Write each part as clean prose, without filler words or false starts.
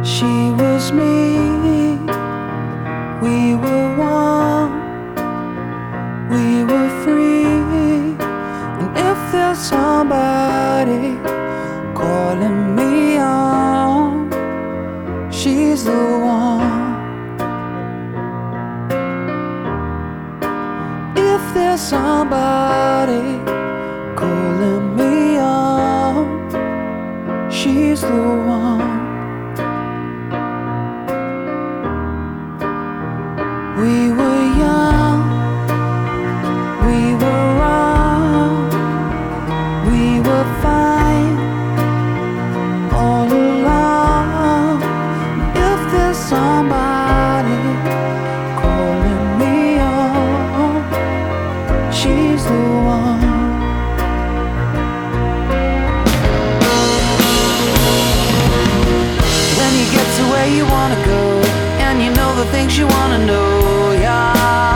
She was me, we were one, we were free. And if there's somebody calling me on, she's the one. If there's somebody calling me on, she's the one. We were young, we were wrong, we were fine all along. If there's somebody calling me on, she's the one. When you get to where you wanna go, and you know the things you wanna know, yeah,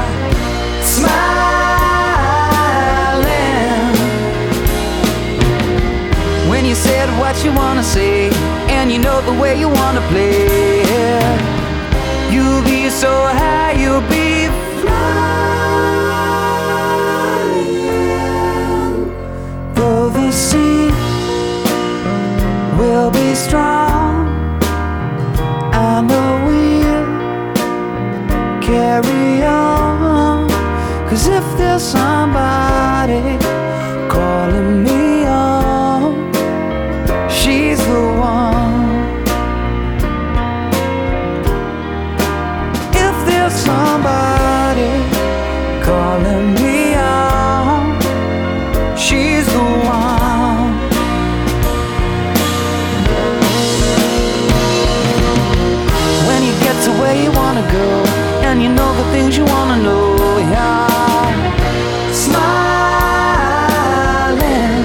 smiling. When you said what you wanna say, and you know the way you wanna play, you'll be so high, you'll be flying. Though the sea will be strong, I know we'll carry on. 'Cause if there's somebody calling me on, she's the one. If there's somebody calling me on, she's the one. When you get to where you wanna go, and you know the things you wanna know, yeah, smiling.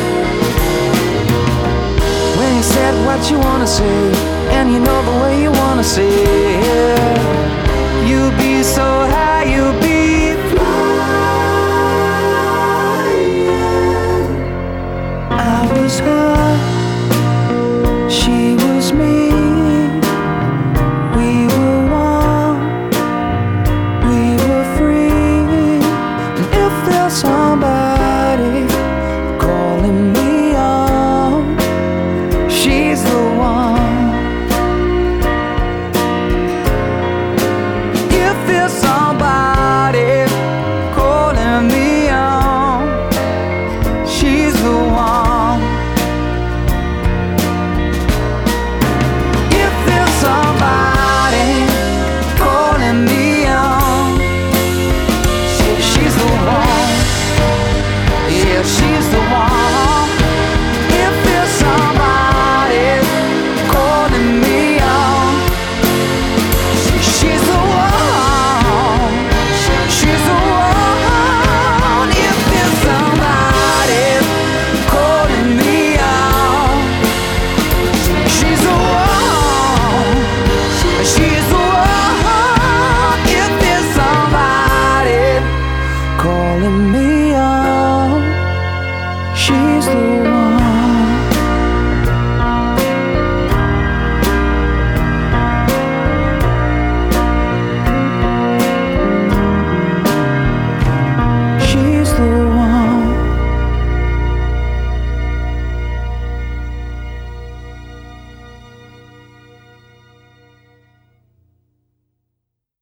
When you said what you wanna say, and you know the way you wanna say it, you'll be so happy.